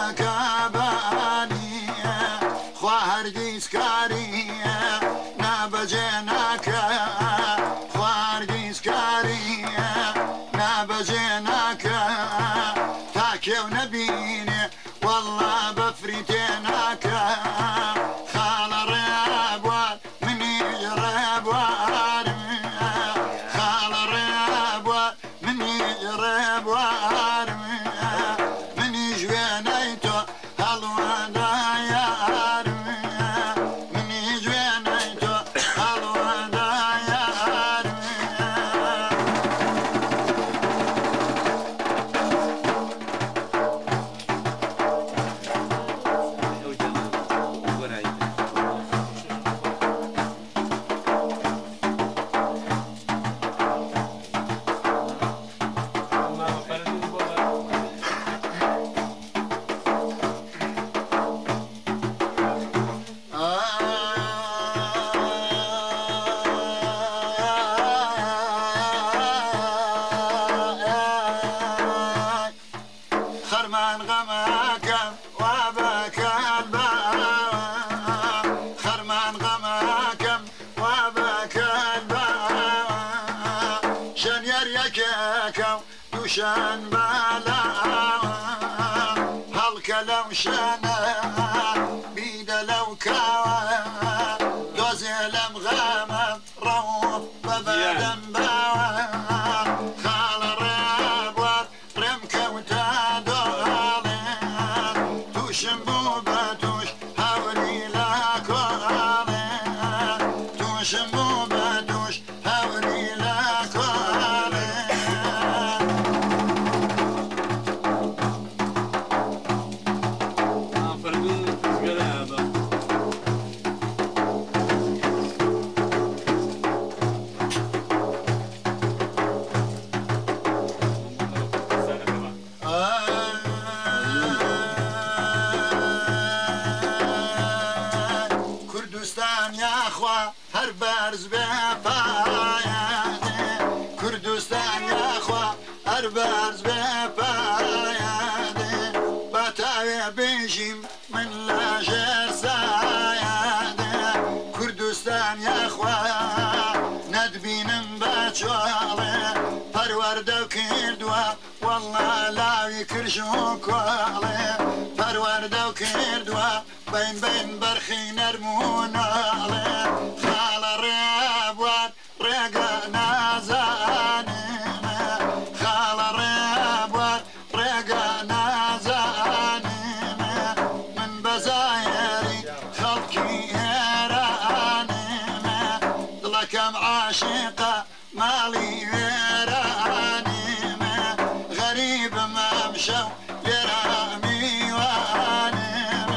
كاباني خوارجيس كاري نابجيناك خوارجيس كاري نابجيناك تاكي ونبيني والله بفريتيناك خال الرياب من يجرب وارمي خال الرياب من يجرب وارمي من يجوينيتو هالودا يا ارمي من يجوينيتو هالودا يا ارمي خرمان غماك وابك الباء خرمان غماك وابك الباء شن يريكك وشان بالا هلك لو شانا بيد لو كاوى دوزي لم غامت روح ببدن باوى خال الرياب رمك وتادولي توشن بوباتوش هاوري لاكولي توشن بوباتوش هاوري لاكولي كردستان يا اخوة هر برز بپایانه كردستان يا اخوة هر برز بپایانه باتاوی بيجيم من لاجر زايانه كردستان يا اخوة ندبينم بچوالي پرورده و کردوا والله لاوی کرشو کوالی پرورده و کردوا بین بین برخی نرمونالی خال الرياب ورقا نازانينا خال الرياب ورقا نازانينا من بزايري خلقي يرانينا لكم عاشقة مالي ويرانينا غريب ما مشوا يرامي وانينا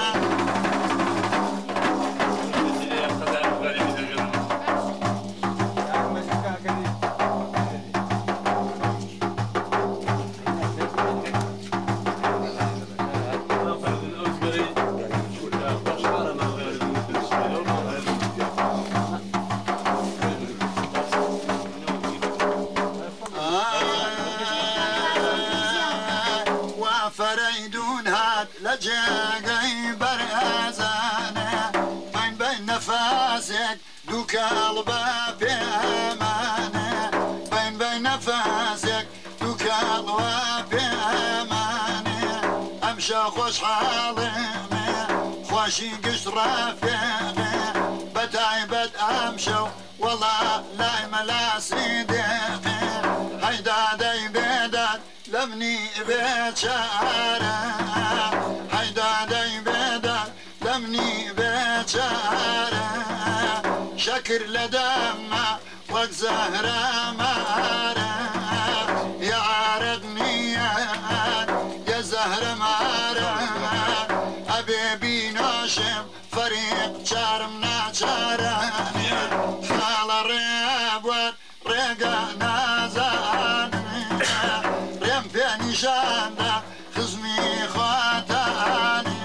فريدون هاد لجاقي برازانه من بين نفاسك دوك الباب امانه بين نفاسك دوك الباب امانه امشى خوش حالمه خوشي قش رافقه بتعبد امشى والله لا ملا صديقه هيدا دي بيدك لمني بيتشارة هيدا دي بيدك لمني بيتشارة شكر لدمع وقت زهرة مارة يا عارضني يا زهرة مارة أبيبي ناشم فريق شارمنا شارة خال الرياب ورقا نازان ريم في نشانة خزمي خواتاني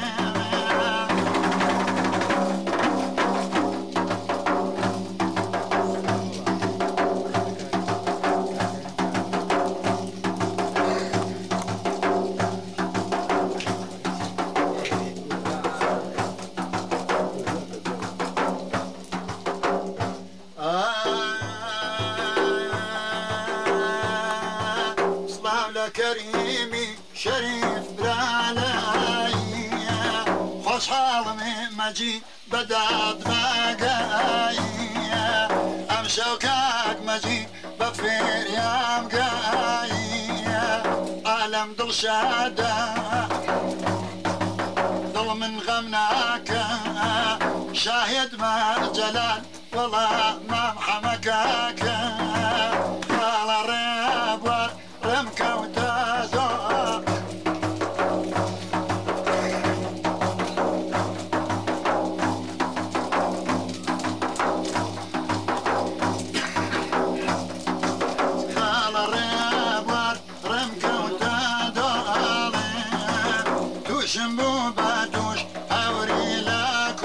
كريمي شريف براناي خوش حالمي مجي بدات مقاي ام شوكاك مجي بفير يام قاي عالم دل شادا دل من غمناك شاهد ما جلال والله ما محمكاك على الريب ورمك وتازو على الريب ورمك وتازو توشم بوبا توش هوري لك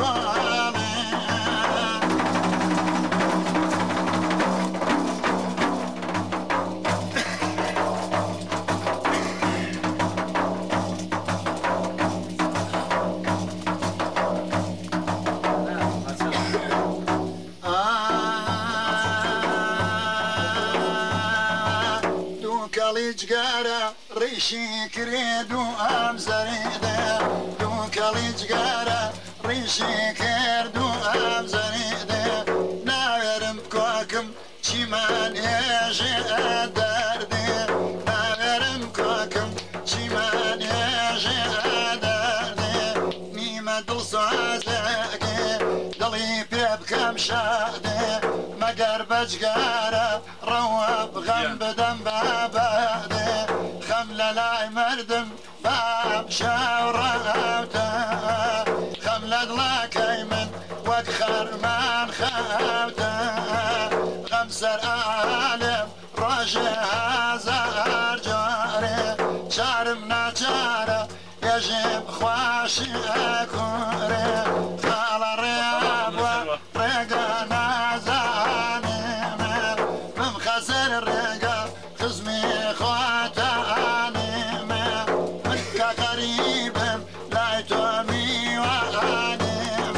جقارة ريشي كريدو أم زريدة دوكالي جقارة ريشي كردو أم زريدة ناورم كوكم شمان يجي أدردي ناورم كوكم شمان يجي أدردي نيمة دل صازلكي دلي بيبكم شادي مقرب جقارة رواب غم بدم بابادي خملة لاي مردم باب شاورته خملة دلاك ايمن وكخر من خاوته غمسر عالم روجه هزار جاري شارمنا جارة يجيب خواشي اكوري خال الرياب ورقنا زاني ممخسر الرقاب خزمي خواتاني منك غريب لا يتومي واني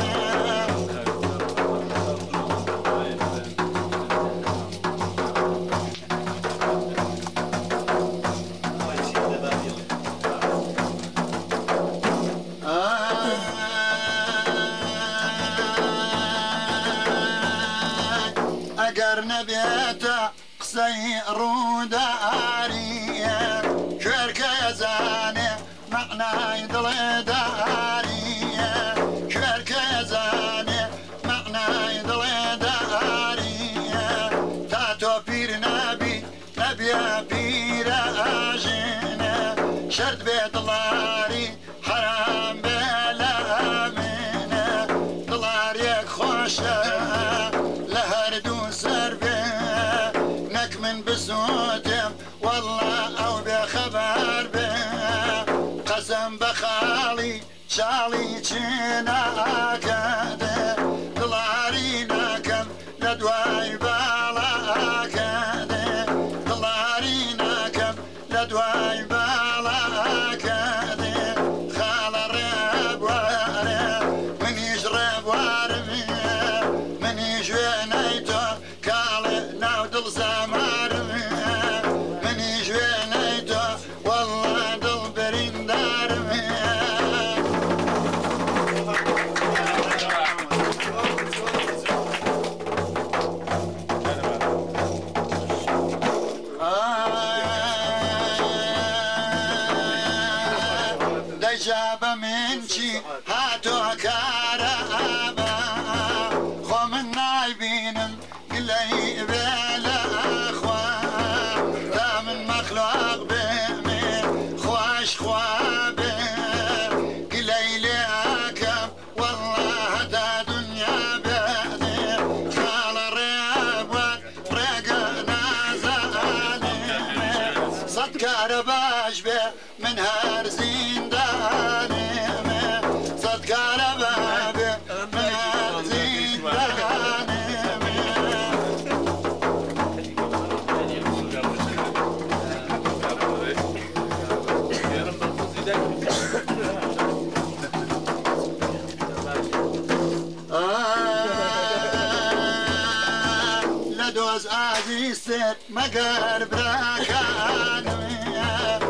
اقرن بيته قصي روداري شركة يزاني معنا يدل داري شركة يزاني معنا يدل داري تاتو بير نبي بير اجينا شرط بيت اللاري حرام بلا منا دلاريك خوشه لهردو سربي من بسوتم والله او بخبر به قسم بخالي شالي چنا كده دلاري ناكم لدواي بالا كده دلاري ناكم لدواي بالا كده خال الرب وارب من يجرب وارمي من يجوي نيتو كالي ناودل زمان من يجوي نيتو والله دل برين دارمي دجاب منشي هاتو كارابا خو من نايبينم قلي بلا اخوة دا من مخلوق بمي خواش خوابي قلي لياكم والله دا دنيا بهدي خال الريب ورقنا زاني صدق رباش به من هر زنداني صدق ربابي من هر زنداني لدوز عزيز مقر براكاني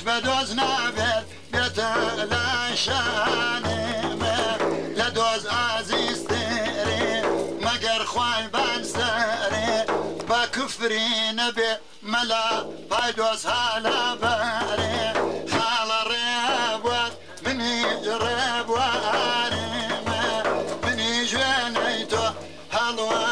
بدوز نابێت بێتە لە شانێمە لە دۆز ئازیزترێ مەگەر خوای بانسەرێ بە کوفری نەبێ مەلا پای دۆز هالا بەرێ خاڵە ڕێبوات منی ڕێبوارێمە منی ژوێنەی تۆ هەڵوە